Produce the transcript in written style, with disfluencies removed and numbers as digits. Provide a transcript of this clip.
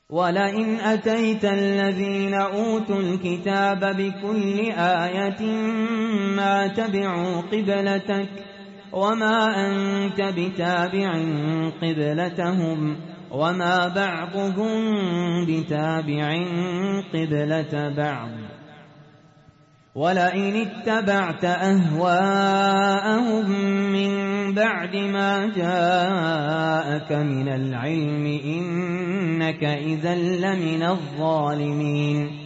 وَلَئِنْ أَتَيْتَ الَّذِينَ أُوتُوا الْكِتَابَ بِكُلِّ آيَةٍ مَا تَبِعُوا قِبْلَتَكَ وَمَا أَنتَ بِتَابِعٍ قِبْلَتَهُمْ وَمَا بَعْضُهُم بِتَابِعٍ قِبْلَةَ بَعْضٍ ۚ وَلَئِنِ اتَّبَعْتَ أَهْوَاءَهُم مِّن بَعْدِ مَا جَاءَكَ مِنَ الْعِلْمِ إِنَّكَ إِذًا لَّمِنَ الظَّالِمِينَ